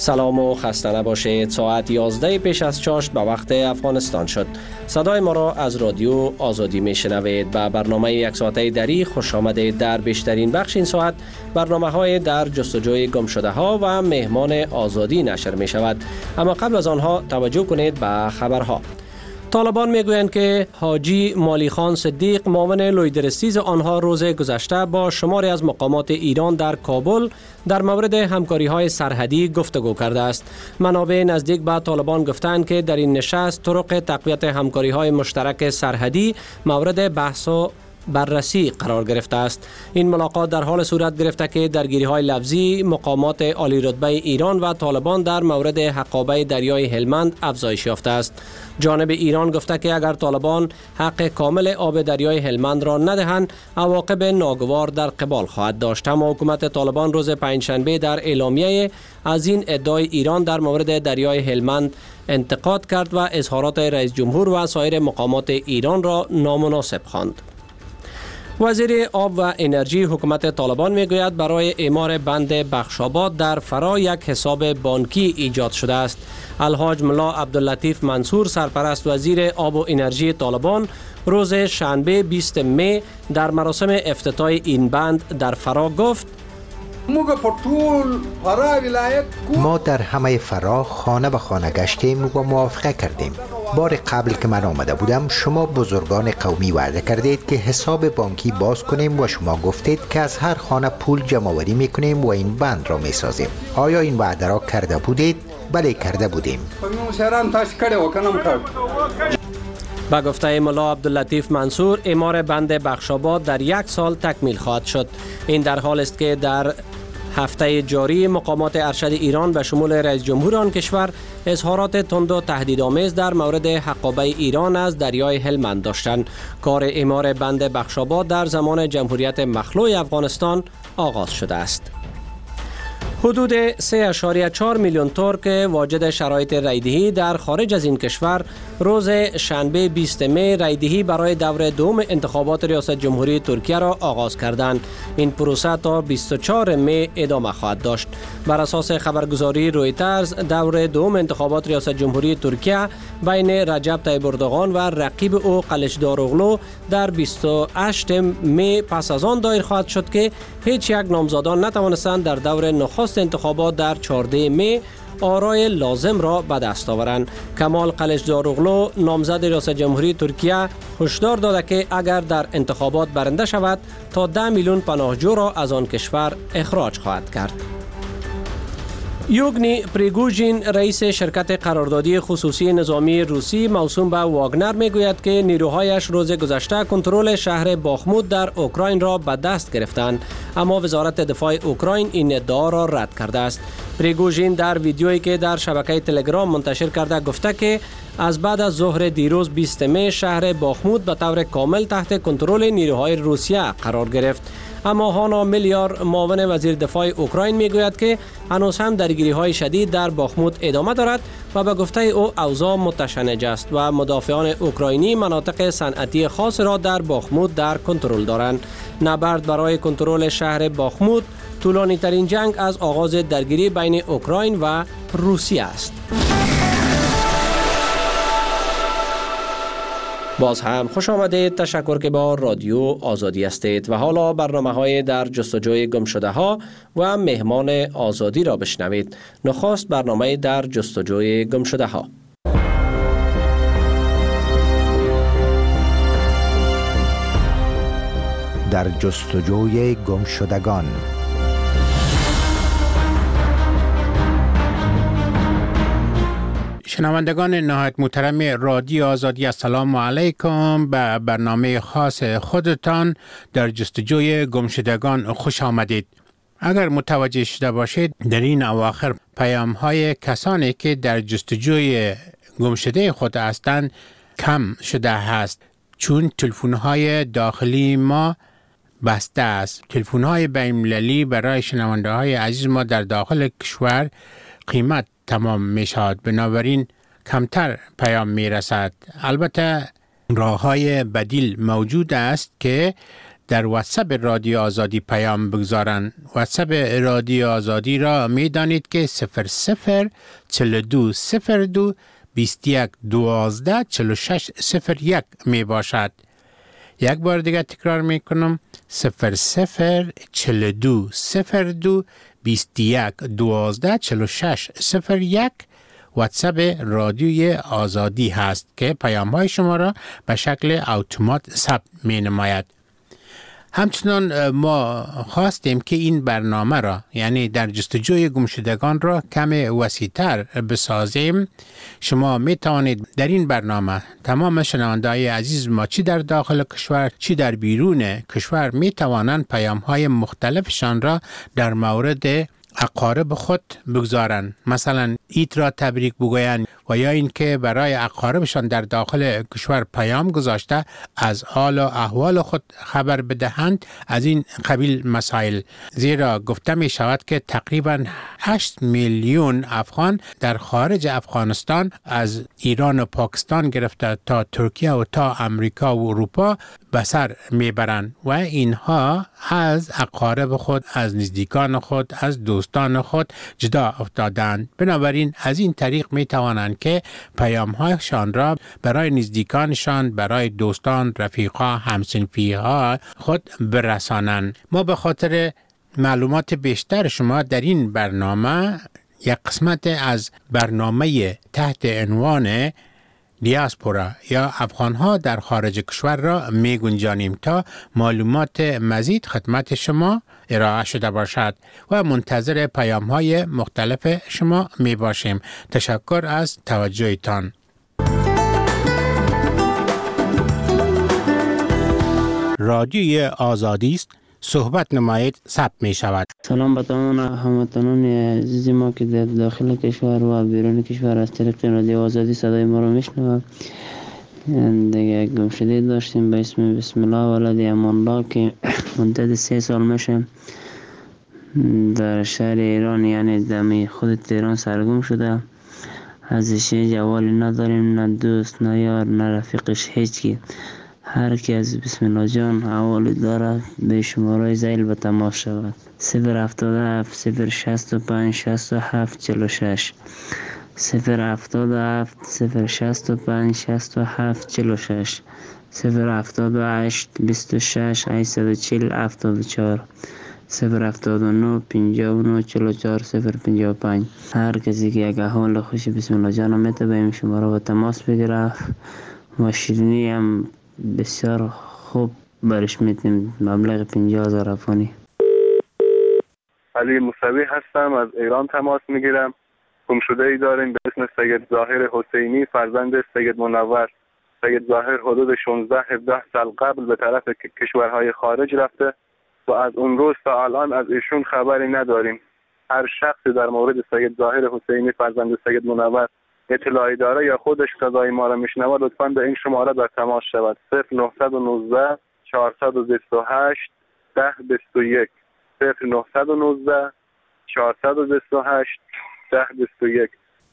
سلام و خسته نباشید. ساعت 11 پیش از چاشت به وقت افغانستان شد. صدای ما را از رادیو آزادی میشنوید. به برنامه یک ساعته دری خوش آمدید. در بیشترین بخش این ساعت برنامه های در جستجوی گم شده ها و مهمان آزادی نشر می شود. اما قبل از آنها توجه کنید به خبرها. طالبان میگویند که حاجی مالی خان صدیق معاون لویدرستیز آنها روز گذشته با شماری از مقامات ایران در کابل در مورد همکاری‌های سرحدی گفتگو کرده است. منابع نزدیک به طالبان گفتند که در این نشست طرق تقویت همکاری‌های مشترک سرحدی مورد بحث و بررسی قرار گرفته است. این ملاقات در حال صورت گرفته که درگیری‌های لفظی مقامات عالی رتبه ایران و طالبان در مورد حقابه دریای هلمند افزایش یافته است. جانب ایران گفته که اگر طالبان حق کامل آب دریای هلمند را ندهند، عواقب ناگوار در قبال خواهد داشت. اما حکومت طالبان روز پنجشنبه در اعلامیه از این ادعای ایران در مورد دریای هلمند انتقاد کرد و اظهارات رئیس جمهور و سایر مقامات ایران را نامناسب خواند. وزیر آب و انرژی حکومت طالبان میگوید برای اعمار بند بخشاباد در فرا یک حساب بانکی ایجاد شده است. الحاج ملا عبداللطیف منصور سرپرست وزیر آب و انرژی طالبان روز شنبه 20 می در مراسم افتتاح این بند در فرا گفت: ما در همه فرا خانه به خانه گشتیم و موافقه کردیم. بار قبل که من آمده بودم شما بزرگان قومی وعده کردید که حساب بانکی باز کنیم و شما گفتید که از هر خانه پول جمع آوری میکنیم و این بند را میسازیم. آیا این وعده را کرده بودید؟ بله کرده بودیم. با گفته ملا عبداللطیف منصور اعمار بند بخشاباد در 1 سال تکمیل خواهد شد. این در حال است که در هفته جاری مقامات ارشد ایران به شمول رئیس جمهور آن کشور اظهارات تند و تهدیدآمیز در مورد حقابه ایران از دریای هلمند داشتند. کار اعمار بند بخشاباد در زمان جمهوریت مخلوع افغانستان آغاز شده است. حدود 3.4 میلیون ترک واجد شرایط رایدهی در خارج از این کشور روز شنبه 20 می رایدهی برای دور دوم انتخابات ریاست جمهوری ترکیه را آغاز کردند. این پروسه تا 24 می ادامه خواهد داشت. بر اساس خبرگزاری رویترز دور دوم انتخابات ریاست جمهوری ترکیه بین رجب طیب اردوغان و رقیب او قلچداروغلو در 28 می پس از آن دایر خواهد شد که هیچ یک نامزدان نتوانستند در دور نخست انتخابات در 14 می آرای لازم را به دست آورند. کمال قلچداروغلو نامزد ریاست جمهوری ترکیه هشدار داده که اگر در انتخابات برنده شود تا 10 میلیون پناهجو را از آن کشور اخراج خواهد کرد. یوگنی پریگوژین رئیس شرکت قراردادی خصوصی نظامی روسی موسوم به واگنر میگوید که نیروهایش روز گذشته کنترل شهر باخموت در اوکراین را به دست گرفتند، اما وزارت دفاع اوکراین این ادعا را رد کرده است. پریگوژین در ویدیویی که در شبکه تلگرام منتشر کرده گفته که از بعد از ظهر دیروز 20 می شهر باخموت به طور کامل تحت کنترل نیروهای روسیه قرار گرفت. اما هانا میلیار معاون وزیر دفاع اوکراین میگوید که هنوز هم درگیری‌های شدید در باخموت ادامه دارد و به گفته او اوضاع متشنج است و مدافعان اوکراینی مناطق صنعتی خاص را در باخموت در کنترل دارند. نبرد برای کنترل شهر باخموت طولانی ترین جنگ از آغاز درگیری بین اوکراین و روسیه است. باز هم خوش آمدید. تشکر که با رادیو آزادی هستید و حالا برنامه‌های در جستجوی گم شده ها و مهمان آزادی را بشنوید. نخست برنامه در جستجوی گم شده ها. در جستجوی گم شدگان. شنوندگان نهایت محترم رادیو آزادی، السلام علیکم. به برنامه خاص خودتان در جستجوی گمشدگان خوش آمدید. اگر متوجه شده باشید در این اواخر پیام های کسانی که در جستجوی گمشده خود هستند کم شده است، چون تلفن های داخلی ما بسته است. تلفن های بین‌المللی برای شنونده های عزیز ما در داخل کشور قیمت تمام می شود، بنابراین کمتر پیام می رسد. البته راه های بدیل موجود است که در واتساپ رادیو آزادی پیام بگذارن. واتساپ رادیو آزادی را می دانید که 00 42 02 21 12 46 01 می باشد. یک بار دیگه تکرار می کنم 00 42 02 21 12 46 01 واتساپ رادیوی آزادی هست که پیام های شما را به شکل اتومات ثبت می نماید. همچنان ما خواستیم که این برنامه را یعنی در جستجوی گمشدگان را کم وسیع‌تر بسازیم. شما می توانید در این برنامه تمام شنونده‌های عزیز ما چی در داخل کشور چی در بیرون کشور می توانند پیام های مختلفشان را در مورد اقارب خود بگذارند. مثلا عید را تبریک بگویند و یا اینکه برای اقاربشان در داخل کشور پیام گذاشته از حال و احوال خود خبر بدهند. از این قبیل مسائل، زیرا گفته می شود که تقریبا 8 میلیون افغان در خارج افغانستان از ایران و پاکستان گرفته تا ترکیه و تا امریکا و اروپا به سر میبرند و اینها از اقارب خود، از نزدیکان خود، از دوستان خود جدا افتادند. بنابراین از این طریق می توانند که پیام‌هایشان را برای نزدیکانشان، برای دوستان، رفیقا، همسنفی‌ها خود برسانند. ما به خاطر معلومات بیشتر شما در این برنامه یک قسمت از برنامه تحت عنوان دیاسپورا یا افغانها در خارج کشور را می گنجانیم تا معلومات مزید خدمت شما ارائه شده باشد و منتظر پیام های مختلف شما می باشیم. تشکر از توجهتان. رادیوی آزادی است. صحبت نمایید ثبت می شود. سلام به تمام هموطنان عزیز ما که در داخل کشور و بیرون کشور از طریق رادیو آزادی صدای ما رو میشنوند. دیگه گمشده داشتیم به اسم بسم الله ولد امان الله که مدت 3 سال میشه در شهر ایران یعنی دمی خود تهران سرگم شده. ازش جوالی نداریم، نه دوست نه یار نه رفیقش، هیچکی. هر کی از بسم الله جان حوالی داره به شماره زیل به تماس شود. 077 065 67 46 077 065 67 46 078 26 840 74 079 59 44 055. هر کسی که یک احوال خوشی بسم الله جان میته به این شماره به تماس بگیره و شیرینی هم بسیار خوب برش میتیم. مبلغ 50,000 افغانی. علی موسوی هستم، از ایران تماس میگیرم. گمشده ای داریم به اسم سید ظاهر حسینی فرزند سید منور. سید ظاهر حدود 16-17 سال قبل به طرف کشورهای خارج رفته و از اون روز تا الان از ایشون خبری نداریم. هر شخصی در مورد سید ظاهر حسینی فرزند سید منور اطلاعی داره یا خودش صدای ما را میشنوه لطفاً به این شماره در تماس شود. 0919 428 1021 0919 428 1021.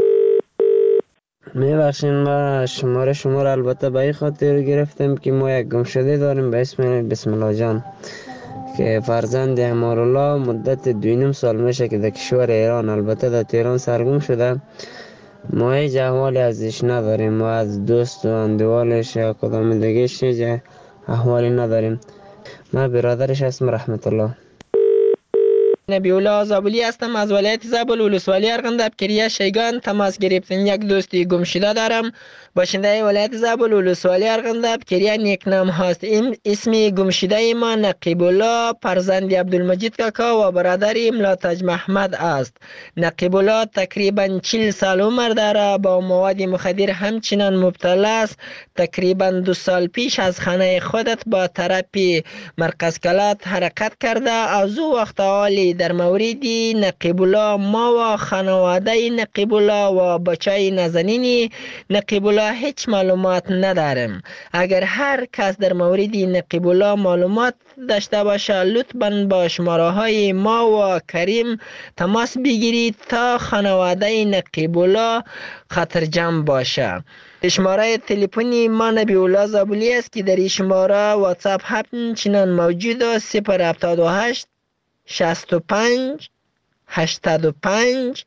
میبخشین ما شماره شما را البته به این خاطر گرفتم که ما یک گمشده داریم به اسم بسم الله جان که فرزند امارالله مدت 2.5 سال میشه که در کشور ایران البته در تهران سرگم شده. ما هیچ احوالی ازش نداریم، ما از دوست و اندوالش یا کدام دیگهش هیچ احوالی نداریم. ما برادرش هستم رحمت الله. نبی الله زابلی هستم، از ولایت زابل ولسوالی ارغنداب کریه شیگان تماس گرفتم. یک دوستی گم شده دارم، باشنده ولایت زابل ولسوالی ارغنداب کریه نیکنام هست. اسم گم شده ما نقیب الله فرزند عبدالمجید کاکا و برادر ملاتج محمد است. نقیب الله تقریبا 40 سال عمر داره، با مواد مخدر همچنان مبتلا است. تقریبا 2 سال پیش از خانه خودت با طرف مرکز کلات حرکت کرده. از او وقت حالی در مورد نقیب الله ما و خانواده نقیب الله و بچه نازنین نقیب الله هیچ معلومات نداریم. اگر هر کس در مورد نقیب الله معلومات داشته باشه لطفاً با شماره های ما و کریم تماس بگیرید تا خانواده نقیب الله خاطرجمع باشه. شماره تلفنی ما نبیع الله زابلی است که در این شماره واتساپ همچنان موجود است. 078 65 85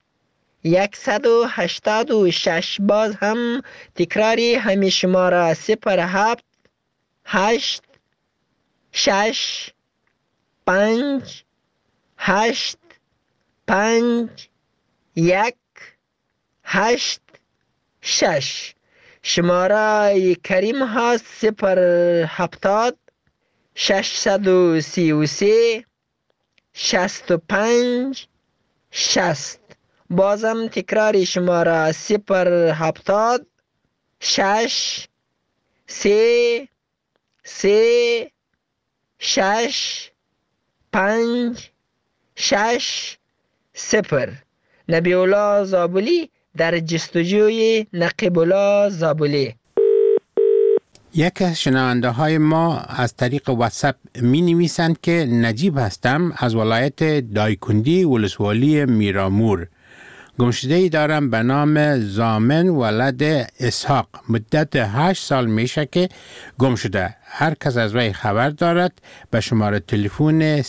186. باز هم تکراری همین شماره 07 8 6 5 8 5 1 8 6. شماره کریم هست 070 633 65 60. بازم تکرار شماره 070 6 3 3 6 5 6 0. نبیع الله زابلی در جستجوی نقیب الله زابلی. یک از شنونده های ما از طریق واتساپ می نویسند که نجیب هستم از ولایت دایکندی ولسوالی میرامور. گمشده‌ای دارم به نام زامن ولد اسحاق. مدت 8 سال میشه که گم شده. هر کس از وی خبر دارد به شماره تلفن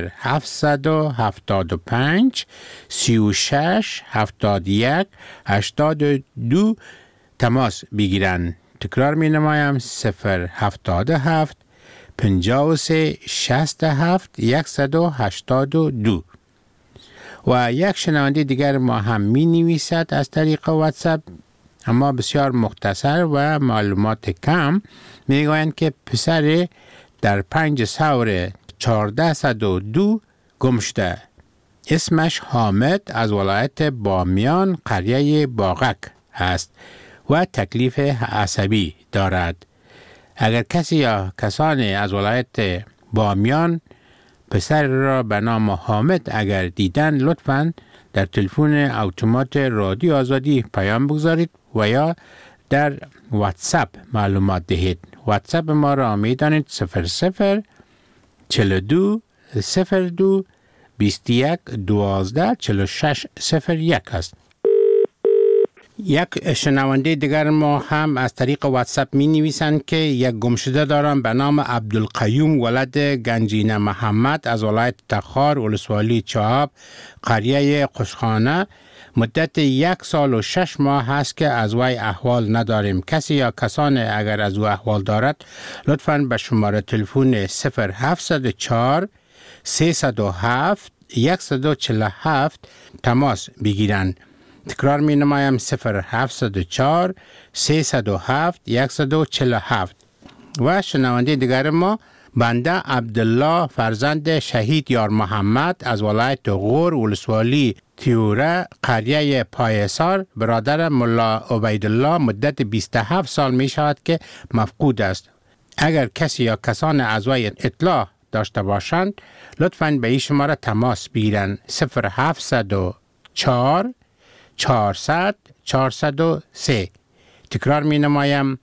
0775 36 71 82 تماس بگیرند. تکرار می نمایم 077 53 67 182. و یک شنونده دیگر ما هم می نویسد از طریق واتساپ اما بسیار مختصر و معلومات کم. می گویند که پسر در 5 سور 1402 گم شده. اسمش حامد از ولایت بامیان قریه باغک است و تکلیف عصبی دارد. اگر کسی یا کسانی از ولایت بامیان پسر را به نام حامد اگر دیدن لطفاً در تلفن اتومات رادیو آزادی پیام بگذارید و یا در واتساپ معلومات دهید. واتساپ ما را می دانید 00 42 02 21 12 46 01 است. یک شنونده دیگر ما هم از طریق واتساپ می نویسند که یک گمشده دارم به نام عبدالقیوم ولد گنجینه محمد از ولایت تخار ولسوالی چهاب قریه قشخانه. مدت 1 سال و 6 ماه هست که از وی احوال نداریم. کسی یا کسان اگر از او احوال دارد لطفاً به شماره تلفن 0704 307 147 تماس بگیرند. تکرار می نمایم 0704 307 147. و شنونده دیگر ما بنده عبدالله فرزند شهید یار محمد از ولایت غور ولسوالی تیوره قریه پایسار برادر ملا عبیدالله مدت 27 سال می شود که مفقود است. اگر کسی یا کسان از وی اطلاع داشته باشند لطفاً به این شماره تماس بگیرند 0704 400 403. تکرار می نمایم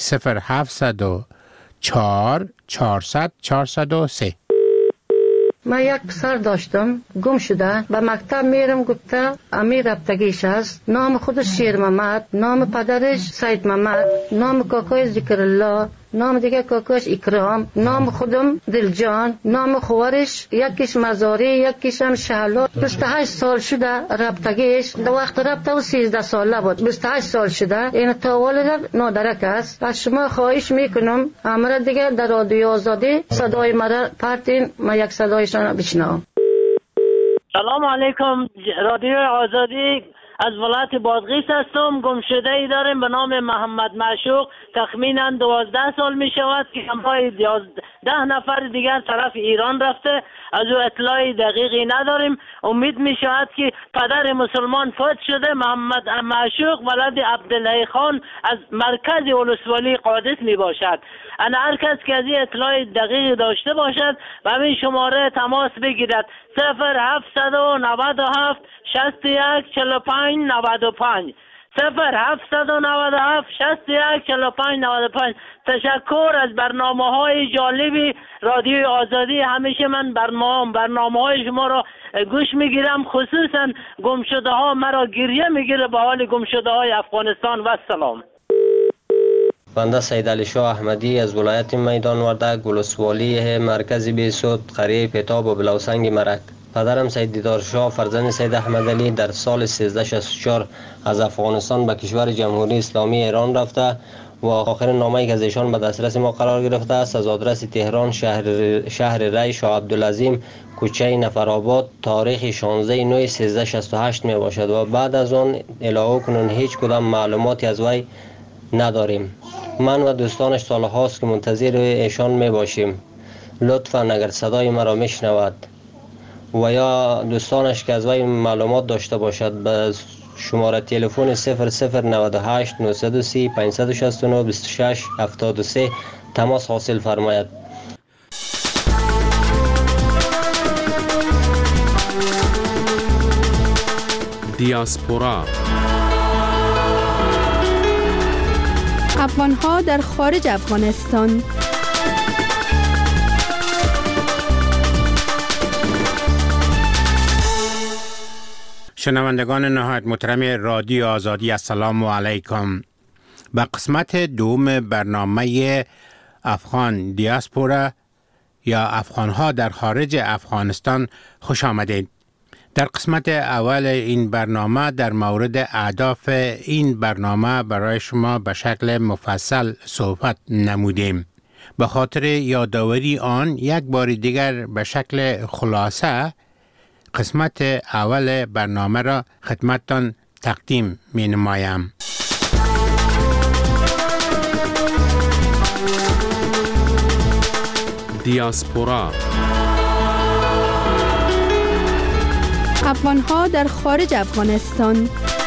0704 400 403. من یک پسر داشتم گم شده. به مکتب میرم گفته امیر رفتگیش است. نام خودش شیر محمد، نام پدرش سید محمد، نام کاکای ذکر الله، نام دیگه کاکاش اکرام، نام خودم دلجان، نام خوارش یکیش مزاری یکیش هم شهلا. 28 سال شده رفتگیش. در وقت رفته و 13 ساله بود. 28 سال شده. این تا والد نادرک است. از شما خواهش میکنم امر دیگه در رادیو آزادی صدای مرا پرتین ما یک صدایشان بشنوم. سلام علیکم. رادیو آزادی از ولایت بادغیس هستم. گمشده ای داریم به نام محمد معشوق. تخمینا 12 سال می شود که همراه 10 نفر دیگر طرف ایران رفته. از او اطلاع دقیقی نداریم. امید می شود که پدر مسلمان فوت شده، محمد معشوق ولد عبدالله خان از مرکز ولسوالی قادس می باشد. انا هر کس که از این اطلاع دقیق داشته باشد و همین شماره تماس بگیرد 0797 61 45 95 0797 61 45 95. تشکر از برنامه‌های جالبی رادیو آزادی. همیشه من برنامه‌های شما را گوش میگیرم، خصوصا گمشده ها مرا گریه میگیره به حال گمشده های افغانستان. و سلام. بنده سید علی شاه احمدی از ولایت میدان وردک، ولسوالی مرکز بیسود، قریه پتاب و بلوسنگ مرک. پدرم سید دیدار شاه فرزند سید احمد علی در سال 1364 از افغانستان به کشور جمهوری اسلامی ایران رفته و آخرین نامه‌ای که از ایشان به دسترس ما قرار گرفته است از آدرس تهران شهر ری شاه عبدالعظیم کوچه نفرآباد تاریخ 16/9/1368 می باشد و بعد از آن الهو کنون هیچ کدام معلوماتی از وی نداریم. من و دوستانش سالهاست که منتظر ایشان می باشیم. لطفاً اگر صدای مرا میشنود و یا دوستانش که از وی معلومات داشته باشد به شماره تلفن 0098 930 569 26 73 تماس حاصل فرماید. دیاسپورا افغان‌ها در خارج افغانستان. شنوندگان نهایت محترم رادیو آزادی السلام علیکم. به قسمت دوم برنامه افغان دیاسپورا یا افغان‌ها در خارج افغانستان خوش آمدید. در قسمت اول این برنامه در مورد اهداف این برنامه برای شما به شکل مفصل صحبت نمودیم. به خاطر یادآوری آن یک بار دیگر به شکل خلاصه قسمت اول برنامه را خدمتتان تقدیم می نمایم. دیاسپورا افغان‌ها در خارج افغانستان.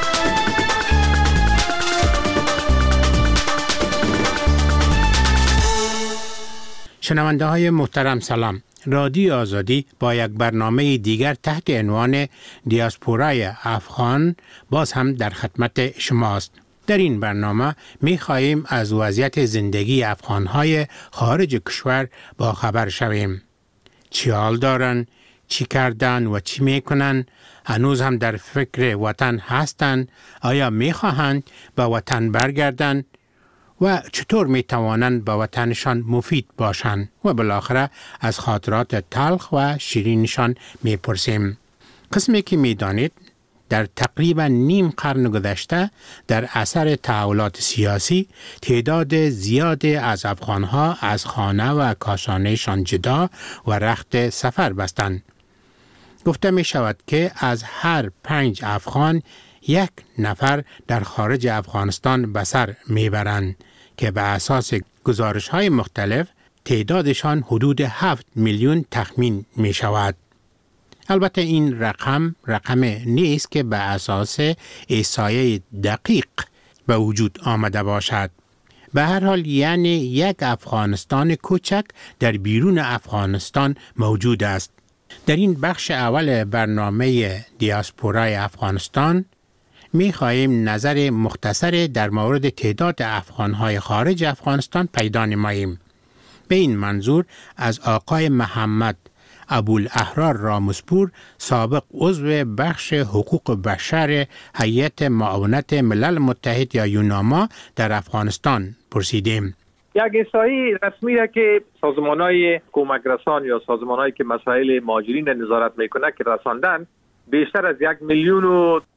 شنونده های محترم سلام. رادیو آزادی با یک برنامه دیگر تحت عنوان دیاسپورای افغان باز هم در خدمت شماست. در این برنامه می خواهیم از وضعیت زندگی افغانهای خارج کشور با خبر شویم. چی حال دارن، چی کردن و چی می کنن، هنوز هم در فکر وطن هستند، آیا می خواهند به وطن برگردند و چطور می توانند به وطنشان مفید باشند و بالاخره از خاطرات تلخ و شیرینشان می پرسیم. قسمی که می دانید در تقریبا نیم قرن گذشته در اثر تحولات سیاسی تعداد زیادی از افغانها از خانه و کاشانهشان جدا و رخت سفر بستند. گفته می شود که از هر 5 افغان 1 نفر در خارج افغانستان به سر می برند که به اساس گزارش‌های مختلف تعدادشان حدود 7 میلیون تخمین می شود. البته این رقم نیست که به اساس احصایه دقیق به وجود آمده باشد. به هر حال یعنی یک افغانستان کوچک در بیرون افغانستان موجود است. در این بخش اول برنامه دیاسپورای افغانستان می خواهیم نظر مختصر در مورد تعداد افغانهای خارج افغانستان پیدا نماییم. به این منظور از آقای محمد ابوالاحرار رامسپور سابق عضو بخش حقوق بشر هیئت معاونت ملل متحد یا یوناما در افغانستان پرسیدیم. یک احصایی رسمی را که سازمان‌های کمک رسان یا سازمان‌هایی که مسائل مهاجرین نظارت میکنه که رساندن بیشتر از 1 میلیون و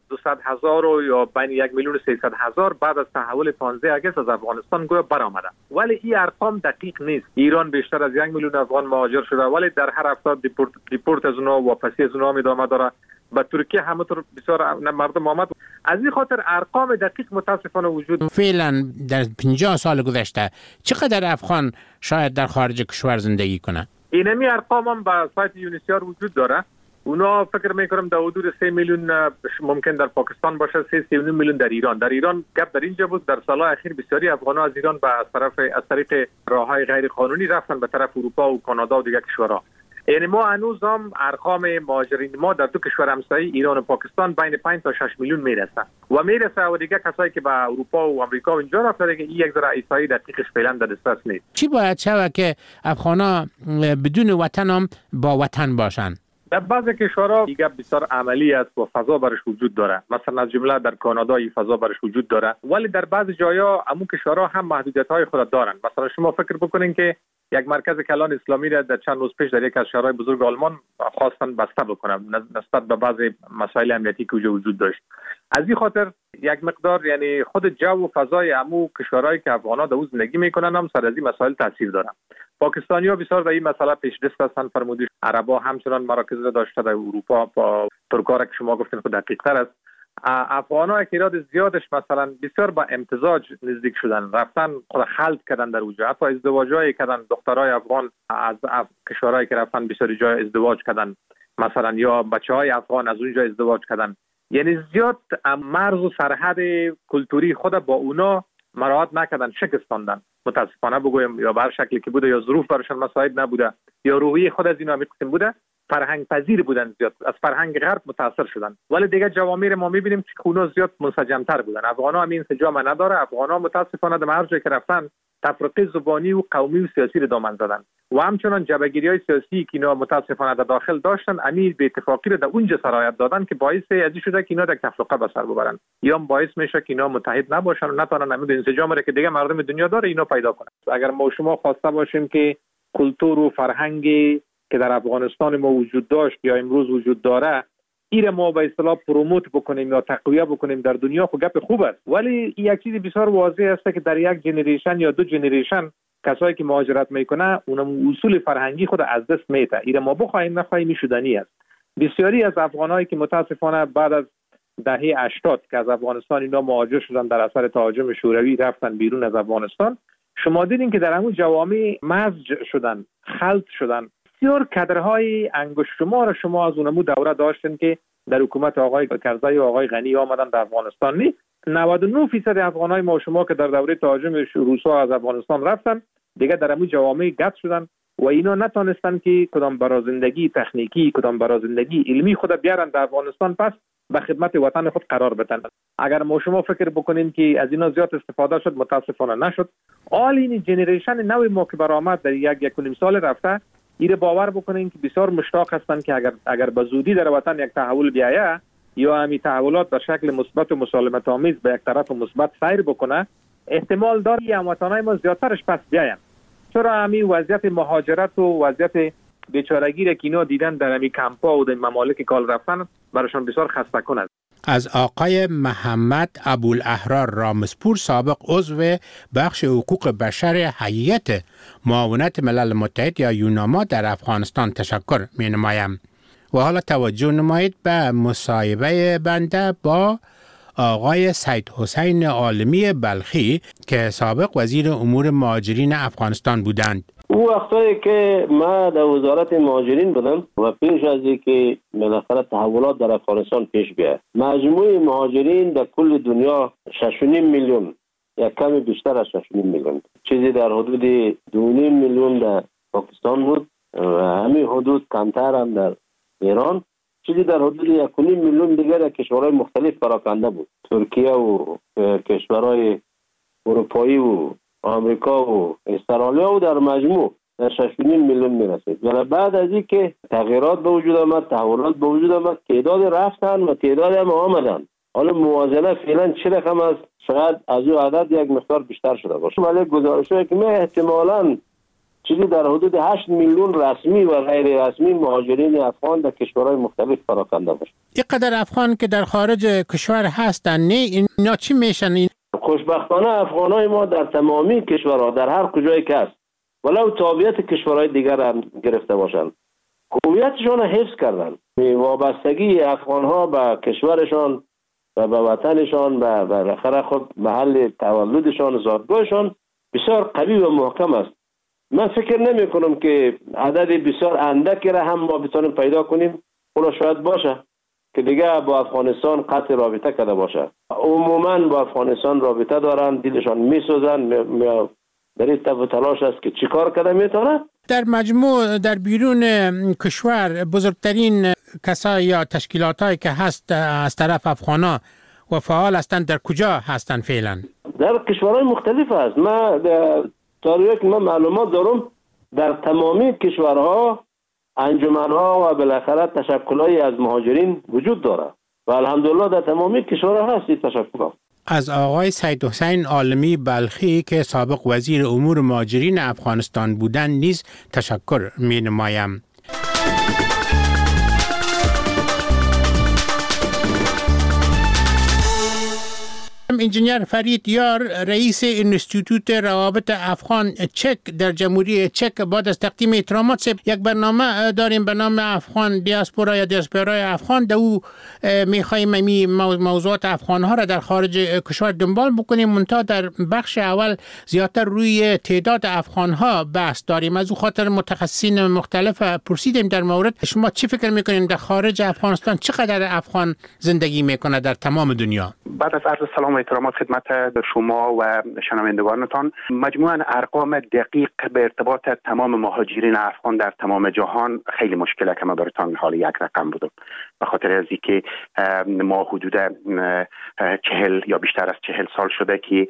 200,000 یا بین 1,300,000 بعد از تحول 15 اگست از افغانستان گویا برآمده. ولی این ارقام دقیق نیست. ایران بیشتر از 1,000,000 افغان مهاجر شده، ولی در هر هفته دیپورت از اونها واپسی از اونها ادامه داره. به ترکیه همونطور بسیار مردم آمد. از این خاطر ارقام دقیق متاسفانه وجود. فعلا در 50 سال گذشته چقدر افغان شاید در خارج کشور زندگی کنه؟ اینمی ارقام هم به سایت یونیسیار وجود داره. اونا فکر میکنم در حدود 3 میلیون ممکن در پاکستان باشه، 3.9 میلیون در ایران. در ایران گپ در اینجا بود در سالهای اخیر بسیاری افغان‌ها از ایران از طریق راههای غیر قانونی رفتن به طرف اروپا و کانادا و دیگر کشورها. یعنی ما هنوز هم ارقام مهاجرین ما در دو کشور همسایه ایران و پاکستان بین 5 تا 6 میلیون میرسه و میرسه و دیگه کسایی که به اروپا و آمریکا و اینجا رفتن که این یک ذره احصایی دقیقش فعلا در دسترس نیست. چی باید شود که افغانا بدون وطن هم با وطن باشن؟ در بعضی کشورها دیگه بسیار عملی است و فضا برش وجود داره. مثلا از جمله در کانادا این فضا برش وجود داره، ولی در بعضی جاها همون کشورها هم محدودیت‌های خود دارن. مثلا شما فکر بکنین که یک مرکز کلان اسلامی را در چند روز پیش در یک از شهرهای بزرگ آلمان خواستن بسته بکنن نسبت به بعضی مسائل امنیتی که وجود داشت. از این خاطر یک مقدار یعنی خود جو و فضای عمو کشورهایی که افغان‌ها در زندگی میکنن هم سر از این مسائل تاثیر دارن. پاکستانی‌ها بسیار در این مسئله پیش‌دست هستند. فرمودید عرب‌ها همچنان مراکز داشته در اروپا با ترک‌ها که شما گفتین خود دقیق‌تر است. افغان‌ها تعداد زیادش مثلا بسیار با امتزاج نزدیک شدن، رفتن خود خلط کردن در اونجا، حتی ازدواج‌های کردن. دخترای افغان از کشورهایی که رفتن بسیاری جای ازدواج کردن، مثلا یا بچه‌های افغان از اونجا ازدواج کردن. یعنی زیاد مرز و سرحد کلتوری خود با اونا مراعات نکردن، شکستاندن. متاسفانه بگویم یا به هر شکلی که بوده یا ظروف براشون مساعد نبوده یا روحیه خود از اینا همین بوده، فرهنگ پذیر بودن، زیاد از فرهنگ غرب متاثر شدن. ولی دیگه جوامع ما میبینیم که اونا زیاد منسجم‌تر بودن. افغان‌ها همین انسجام نداره. افغان‌ها متاسفانه در هر جایی که رفتن تفرقه زبانی و قومی و سیاسی رو دامن زدن و همچنان جبهه‌گیری‌های سیاسی که اینا متاسفانه در داخل داشتن امیر به اتفاقی رو در اونجا سرایت دادن که باعث ازی شده که اینا در تفرقه به سر ببرن یا باعث میشه که اینا متحد نباشن و نتونن همین انسجام رو که دیگه مردم دنیا داره اینا پیدا کنن. اگر ما شما خواسته باشیم که کلتور و فرهنگی که در افغانستان ما وجود داشت یا امروز وجود داره ایره ما به اصطلاح پروموت بکنیم یا تقویه بکنیم در دنیا، خب گپ خوب است. ولی یک چیز بسیار واضح است که در یک جنریشن یا دو جنریشن کسایی که مهاجرت میکنه اونم اصول فرهنگی خود از دست میده. ایره ما بخوایم نخواهیم شدنی است. بسیاری از افغانایی که متاسفانه بعد از دهه 80 که از افغانستان اینا مهاجر شدن در اثر تهاجم شوروی رفتن بیرون از افغانستان، شما دیدین که در همون جوامع مزج شدن، خلط شدن. بسیار کادرهای انگشت شمار شما از اونمو دوره داشتن که در حکومت آقای کرزی و آقای غنی آمدن در افغانستان. نی 99% افغانای ما شما که در دوره تهاجم روسا از افغانستان رفتن دیگه در همون جوامع گت شدن و اینا نتونستن که کدام برای زندگی تکنیکی کدام برای زندگی علمی خود بیارن در افغانستان پس به خدمت وطن خود قرار بدن. اگر ما شما فکر بکنین که از اینا زیاد استفاده شد متاسفانه نشد. آل این جنریشن نوی ما که برآمد در یک نیم سال رفته ایره باور بکنین که بسیار مشتاق هستن که اگر به زودی در وطن یک تحول بیایه یا همین تحولات به شکل مثبت و مسالمت آمیز به یک طرف مثبت سیر بکنه، احتمال داری هموطنای ما زیادترش پس بیاین. چرا همین وضعیت مهاجرت و وضعیت بیچارگی را که اینا دیدن در همین کمپا و در ممالک کال رفتن براشون بسیار خسته کن است. از آقای محمد ابوالاحرار رامسپور سابق عضو بخش حقوق بشر هیئت معاونت ملل متحد یا یوناما در افغانستان تشکر می نمایم. و حالا توجه نمایید به مصاحبه بنده با آقای سید حسین عالمی بلخی که سابق وزیر امور مهاجرین افغانستان بودند. او وقتایی که ما در وزارت مهاجرین بودم و پیش از اینکه بالاخره تحولات در افغانستان پیش بیاد، مجموع مهاجرین در کل دنیا 6.5 میلیون یا کمی بیشتر از 6.5 میلیون، چیزی در حدود 2.5 میلیون در پاکستان بود و همین حدود کمتر هم در ایران، چیزی در حدود 1.5 میلیون دیگر کشورهای مختلف پراکنده بود، ترکیه و کشورهای اروپایی و آمریکا و استرالیا و در مجموع در 6.5 میلیون میرسید. ولی بعد از این که تغییرات به وجود آمد، تحولات به وجود آمد، تعداد رفتن و تعداد هم آمدن. حالا موازنه فعلا چه رقم است؟ شاید از او عدد یک مقدار بیشتر شده باشه. ولی گزارش‌هایی که من احتمالاً چیزی در حدود 8 میلیون رسمی و غیر رسمی مهاجرین افغان در کشورهای مختلف پراکنده باشه. اینقدر افغان که در خارج کشور هستن، نه اینا چی میشن؟ خوشبختانه افغانای ما در تمامی کشورها در هر کجای که هست، ولو تابعیت کشورهای دیگر هم گرفته باشند، هویتشان را حفظ کردن. وابستگی افغانها به کشورشان و به وطنشان و بالاخره خود محل تولدشان، زادگاهشان بسیار قوی و محکم است. من فکر نمی کنم که عدد بسیار اندکی را هم ما بتونیم پیدا کنیم. اونا شاید باشه که دیگه با افغانستان قطع رابطه کرده باشه. عموما با افغانستان رابطه دارن، دلشان میسوزن، در این تف تلاش است که چیکار کرده میتونه. در مجموع در بیرون کشور بزرگترین کسایی یا تشکیلاتایی که هست از طرف افغانا و فعال هستند در کجا هستند فعلا؟ در کشورهای مختلف است. من طوری که من معلومات دارم در تمامی کشورها انجمنها و بالاخره تشکلایی از مهاجرین وجود داره و الحمدلله در تمامی کشورها هست این تشکلات. از آقای سید حسین عالمی بلخی که سابق وزیر امور مهاجرین افغانستان بودند نیز تشکر می نمایم. انجینیر فرید یار رئیس انستیتوت روابط افغان چک در جمهوری چک بعد از تقدیم احترامات یک برنامه داریم به نام افغان دیاسپورا یا دیاسپورای افغان. در او میخواییم موضوعات افغان ها را در خارج کشور دنبال بکنیم، منتها در بخش اول زیادتر روی تعداد افغان ها بحث داریم. از او خاطر متخصصین مختلف پرسیدیم در مورد شما چی فکر میکنین در خارج افغانستان چقدر افغان زندگی میکنه در تمام دنیا؟ بعد از عرض سلام و احترامات خدمت شما و شنوندگانتان، مجموعاً ارقام دقیق به ارتباط تمام مهاجرین افغان در تمام جهان خیلی مشکله که ما براتون حال یک رقم بودم، به خاطر از اینکه ما حدود 40 یا بیشتر از 40 سال شده که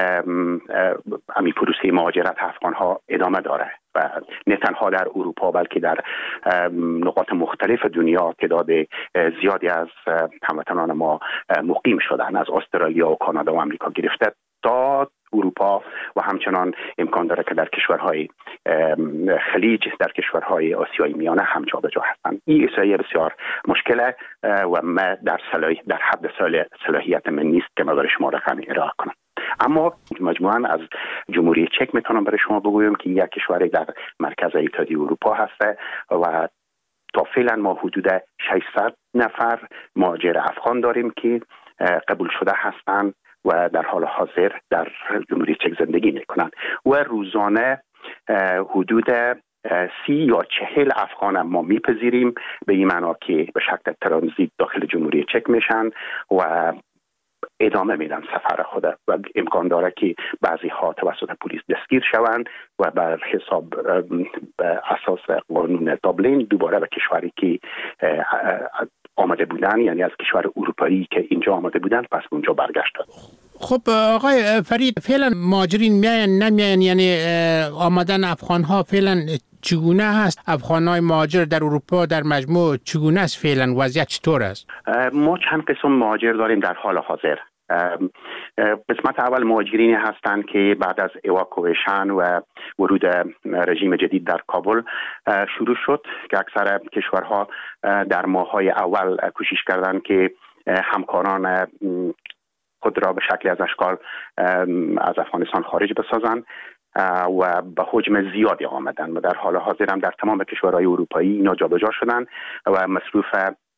امی پروسه مهاجرت افغان ها ادامه داره و نه تنها در اروپا بلکه در نقاط مختلف دنیا تعداد زیادی از هموطنان ما مقیم شدن، از استرالیا و کانادا و آمریکا گرفته تا اروپا و همچنان امکان داره که در کشورهای خلیج، در کشورهای آسیای میانه هم جابجا هستند. این احصایه بسیار مشکله و ما در حد صلاحیت من نیست که ما برای شما رقم ارائه کنم. اما مجموعاً از جمهوری چک میتونم برای شما بگویم که یک کشوری در مرکز اتحادیه اروپا هست و تا فعلا ما حدود 600 نفر مهاجر افغان داریم که قبول شده هستند و در حال حاضر در جمهوری چک زندگی میکنند و روزانه حدود 30 یا 40 افغان ما میپذیریم، به این معنا که به شکل ترانزیت داخل جمهوری چک میشن و ادامه میدن سفر خود و امکان داره که بعضی ها توسط پلیس دستگیر شوند و بر حساب اساس قانون دابلین دوباره به کشوری که آمده بودن، یعنی از کشور اروپایی که اینجا آمده بودن، پس اونجا برگشتن. خب آقای فرید، فعلا مهاجرین میاین نمیاین، یعنی آمدن افغان ها فعلا چگونه هست؟ افغان های مهاجر در اروپا در مجموع چگونه است فعلا؟ وضعیت چطور است؟ ما چند قسم مهاجر داریم در حال حاضر. قسمت اول مهاجرینی هستند که بعد از اواکویشن و ورود رژیم جدید در کابل شروع شد که اکثر کشورها در ماه‌های اول کوشش کردند که همکاران خود را به شکلی از اشکال از افغانستان خارج بسازند و به حجم زیادی آمدن و در حال حاضر هم در تمام کشورهای اروپایی اینا جابجا شدن و مصروف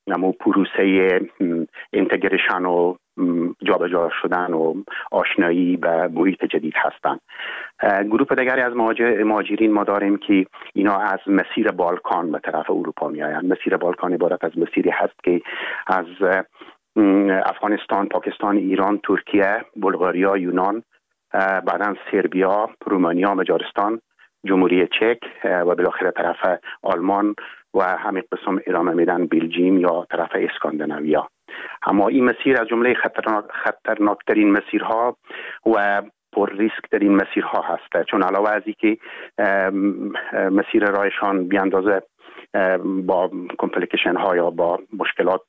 پروسه اینتگریشن و جابجا شدن و آشنایی به محیط جدید هستند. گروه دیگری از مهاجرین ما داریم که اینا از مسیر بالکان به طرف اروپا می آیند. مسیر بالکان عبارت از مسیری هست که از افغانستان، پاکستان، ایران، ترکیه، بلغاریا، یونان، بعداً سربیا، رومانیا، مجارستان، جمهوری چک و بالاخره طرف آلمان و همین قسم ادامه میدن بلژیم یا طرف اسکاندیناویا. اما این مسیر از جمله خطرناکترین مسیرها و پر ریسک ترین مسیرها هست، چون علاوه از اینکه مسیر رایشان بی اندازه با کمپلیکیشن ها یا با مشکلات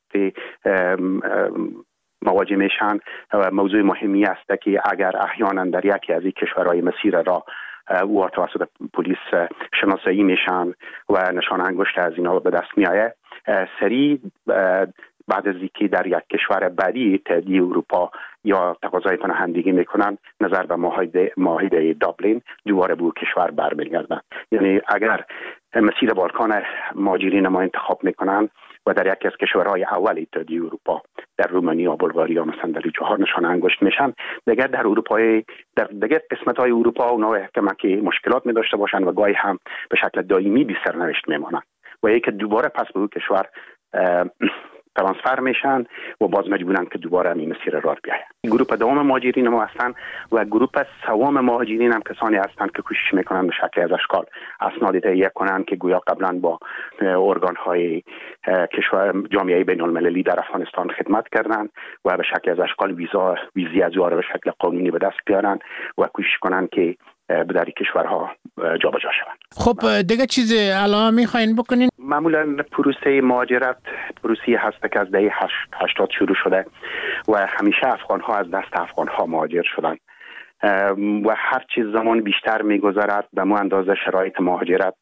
مواجه میشن، موضوع مهمی است که اگر احیانا در یکی از این کشورهای مسیر را و توسط پلیس شناسایی میشن و نشان انگشت از اینا به دست میآید، سریع بعد از اینکه در یک کشور بعدی اتحادیه اروپا یا تقاضای پناهندگی میکنن نظر به معاهده دابلین دوباره به کشور برمیگردن. یعنی اگر مسیر بالکان مهاجرین ما انتخاب میکنن و در یکی از کشورهای اول اتحادیه اروپا در رومانیا، بلغاریا مثلا در جاها نشان انگشت میشن، دیگر در اروپای دیگر قسمت‌های اروپا اونا احتمال که مشکلات می داشته باشن و گاهی هم به شکل دائمی بی سرنوشت میمونن و یک دوباره پس به کشور ترانسفر میشن و باز مجبورن که دوباره این مسیر راه بیاین. گروه دوم مهاجرین ما هستن و گروه سوم مهاجرین هم کسانی هستند که کوشش میکنن به شکل از اشکال اسناد تهیه کنن که گویا قبلا با ارگان های کشور جامعه بین المللی در افغانستان خدمت کردن و به شکل از اشکال ویزی از به شکل قانونی به دست بیارن و کوشش کنن که در کشورها جابجا شوند. خب دیگه چیز الان میخواین بکنین؟ معمولا پروسه مهاجرت پروسه هست که از دهه 80 شروع شده و همیشه افغان ها از دست افغان ها مهاجر شدن و هر چیز زمان بیشتر میگذرد به مو اندازه شرایط مهاجرت